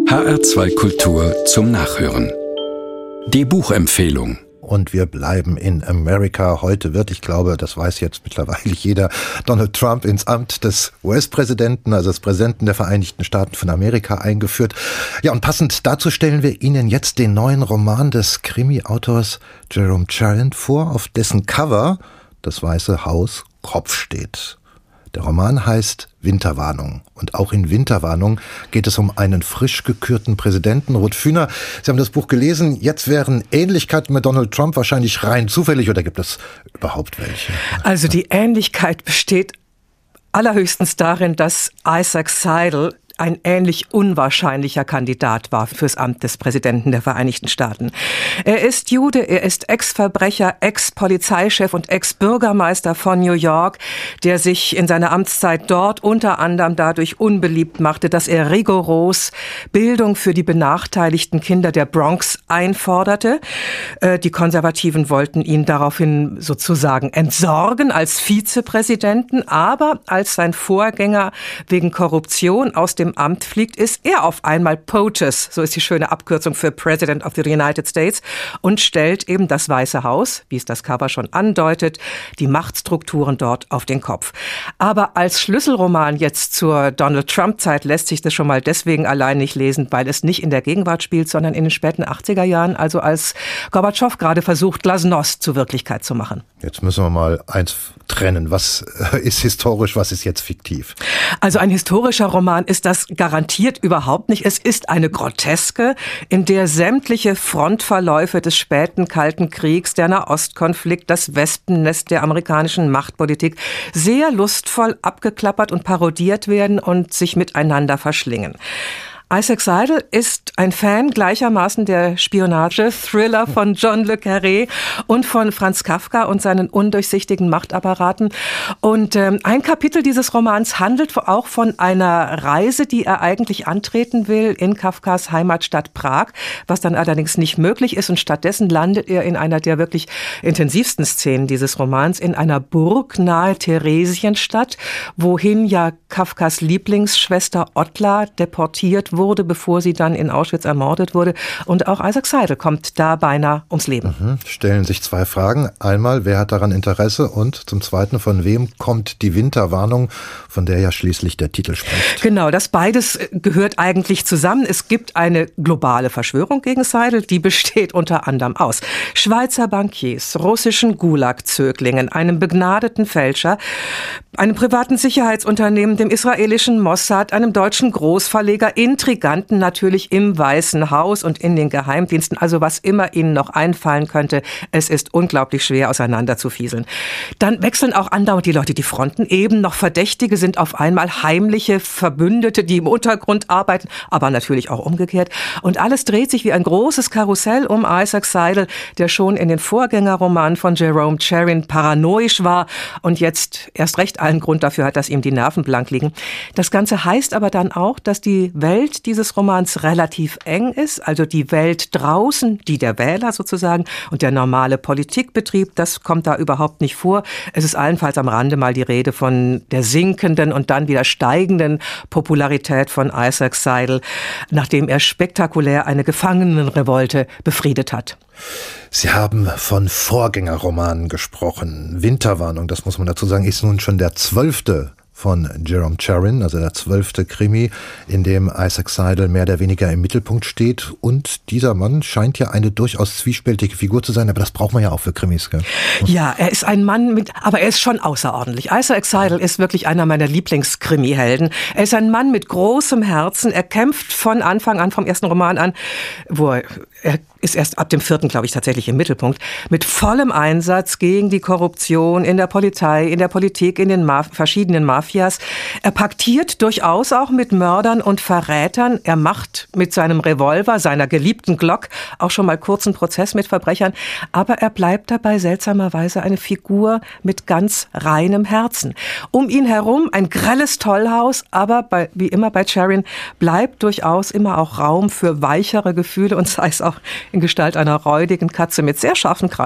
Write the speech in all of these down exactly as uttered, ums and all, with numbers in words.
H R zwei Kultur zum Nachhören. Die Buchempfehlung. Und wir bleiben in Amerika. Heute wird, ich glaube, das weiß jetzt mittlerweile jeder, Donald Trump ins Amt des U S-Präsidenten, also des Präsidenten der Vereinigten Staaten von Amerika, eingeführt. Ja, und passend dazu stellen wir Ihnen jetzt den neuen Roman des Krimi-Autors Jerome Charyn vor, auf dessen Cover das Weiße Haus Kopf steht. Der Roman heißt Winterwarnung. Und auch in Winterwarnung geht es um einen frisch gekürten Präsidenten. Ruth Fühner, Sie haben das Buch gelesen. Jetzt wären Ähnlichkeiten mit Donald Trump wahrscheinlich rein zufällig, oder gibt es überhaupt welche? Also die Ähnlichkeit besteht allerhöchstens darin, dass Isaac Seidel ein ähnlich unwahrscheinlicher Kandidat war fürs Amt des Präsidenten der Vereinigten Staaten. Er ist Jude, er ist Ex-Verbrecher, Ex-Polizeichef und Ex-Bürgermeister von New York, der sich in seiner Amtszeit dort unter anderem dadurch unbeliebt machte, dass er rigoros Bildung für die benachteiligten Kinder der Bronx einforderte. Die Konservativen wollten ihn daraufhin sozusagen entsorgen als Vizepräsidenten, aber als sein Vorgänger wegen Korruption aus dem Amt fliegt, ist er auf einmal POTUS, so ist die schöne Abkürzung für President of the United States, und stellt eben das Weiße Haus, wie es das Cover schon andeutet, die Machtstrukturen dort auf den Kopf. Aber als Schlüsselroman jetzt zur Donald-Trump-Zeit lässt sich das schon mal deswegen allein nicht lesen, weil es nicht in der Gegenwart spielt, sondern in den späten achtziger Jahren, also als Gorbatschow gerade versucht, Glasnost zur Wirklichkeit zu machen. Jetzt müssen wir mal eins trennen. Was ist historisch, was ist jetzt fiktiv? Also ein historischer Roman ist das garantiert überhaupt nicht. Es ist eine Groteske, in der sämtliche Frontverläufe des späten Kalten Kriegs, der Nahostkonflikt, das Wespennest der amerikanischen Machtpolitik sehr lustvoll abgeklappert und parodiert werden und sich miteinander verschlingen. Isaac Seidel ist ein Fan gleichermaßen der Spionage-Thriller von John le Carré und von Franz Kafka und seinen undurchsichtigen Machtapparaten. Und ähm, ein Kapitel dieses Romans handelt auch von einer Reise, die er eigentlich antreten will in Kafkas Heimatstadt Prag, was dann allerdings nicht möglich ist. Und stattdessen landet er in einer der wirklich intensivsten Szenen dieses Romans, in einer Burg nahe Theresienstadt, wohin ja Kafkas Lieblingsschwester Ottla deportiert wurde, bevor sie dann in Auschwitz ermordet wurde. Und auch Isaac Seidel kommt da beinahe ums Leben. Mhm. Stellen sich zwei Fragen. Einmal, wer hat daran Interesse? Und zum Zweiten, von wem kommt die Winterwarnung, von der ja schließlich der Titel spricht? Genau, das beides gehört eigentlich zusammen. Es gibt eine globale Verschwörung gegen Seidel, die besteht unter anderem aus Schweizer Bankiers, russischen Gulag-Zöglingen, einem begnadeten Fälscher, einem privaten Sicherheitsunternehmen, dem israelischen Mossad, einem deutschen Großverleger, Intriganten natürlich im Weißen Haus und in den Geheimdiensten, also was immer Ihnen noch einfallen könnte. Es ist unglaublich schwer auseinanderzufieseln. Dann wechseln auch andauernd die Leute die Fronten. Eben noch Verdächtige sind auf einmal heimliche Verbündete, die im Untergrund arbeiten, aber natürlich auch umgekehrt. Und alles dreht sich wie ein großes Karussell um Isaac Seidel, der schon in den Vorgängerromanen von Jerome Charyn paranoisch war und jetzt erst recht allen Grund dafür hat, dass ihm die Nerven blank liegen. Das Ganze heißt aber dann auch, dass die Welt dieses Romans relativ eng ist, also die Welt draußen, die der Wähler sozusagen und der normale Politikbetrieb, das kommt da überhaupt nicht vor. Es ist allenfalls am Rande mal die Rede von der sinkenden und dann wieder steigenden Popularität von Isaac Seidel, nachdem er spektakulär eine Gefangenenrevolte befriedet hat. Sie haben von Vorgängerromanen gesprochen. Winterwarnung, das muss man dazu sagen, ist nun schon der zwölfte von Jerome Charyn, also der zwölfte Krimi, in dem Isaac Seidel mehr oder weniger im Mittelpunkt steht. Und dieser Mann scheint ja eine durchaus zwiespältige Figur zu sein, aber das braucht man ja auch für Krimis, gell? Ja, er ist ein Mann mit, aber er ist schon außerordentlich. Isaac Seidel ist wirklich einer meiner Lieblingskrimi-Helden. Er ist ein Mann mit großem Herzen. Er kämpft von Anfang an, vom ersten Roman an, wo er, er ist erst ab dem vierten, glaube ich, tatsächlich im Mittelpunkt, mit vollem Einsatz gegen die Korruption in der Polizei, in der Politik, in den Maf- verschiedenen Mafias. Er paktiert durchaus auch mit Mördern und Verrätern. Er macht mit seinem Revolver, seiner geliebten Glock, auch schon mal kurzen Prozess mit Verbrechern. Aber er bleibt dabei seltsamerweise eine Figur mit ganz reinem Herzen. Um ihn herum ein grelles Tollhaus, aber bei, wie immer bei Charyn bleibt durchaus immer auch Raum für weichere Gefühle und sei es auch in Gestalt einer räudigen Katze mit sehr scharfen Krallen.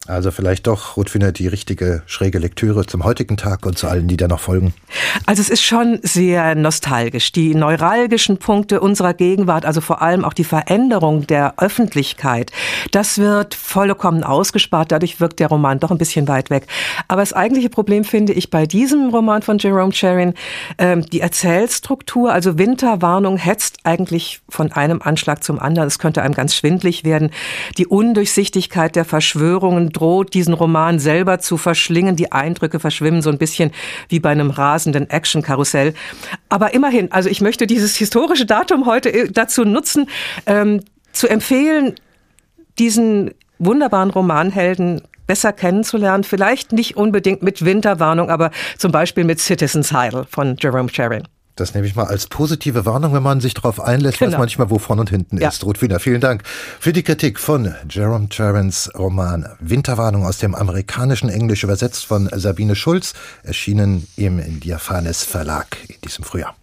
Also vielleicht doch, Ruth-Wiener, die richtige schräge Lektüre zum heutigen Tag und zu allen, die da noch folgen. Also es ist schon sehr nostalgisch. Die neuralgischen Punkte unserer Gegenwart, also vor allem auch die Veränderung der Öffentlichkeit, das wird vollkommen ausgespart. Dadurch wirkt der Roman doch ein bisschen weit weg. Aber das eigentliche Problem finde ich bei diesem Roman von Jerome Charyn, ähm, die Erzählstruktur, also Winterwarnung hetzt eigentlich von einem Anschlag zum anderen. Es könnte einem ganz schwindlig werden. Die Undurchsichtigkeit der Verschwörungen droht, diesen Roman selber zu verschlingen. Die Eindrücke verschwimmen so ein bisschen wie bei einem rasenden Action-Karussell. Aber immerhin, also ich möchte dieses historische Datum heute dazu nutzen, ähm, zu empfehlen, diesen wunderbaren Romanhelden besser kennenzulernen. Vielleicht nicht unbedingt mit Winterwarnung, aber zum Beispiel mit Citizen's Idol von Jerome Charyn. Das nehme ich mal als positive Warnung, wenn man sich darauf einlässt, genau. Weiß manchmal, wo vorne und hinten ja. ist. Ruth-Wiener, vielen Dank für die Kritik von Jerome Charyns Roman Winterwarnung aus dem amerikanischen Englisch, übersetzt von Sabine Schulz, erschienen im Diaphanes Verlag in diesem Frühjahr.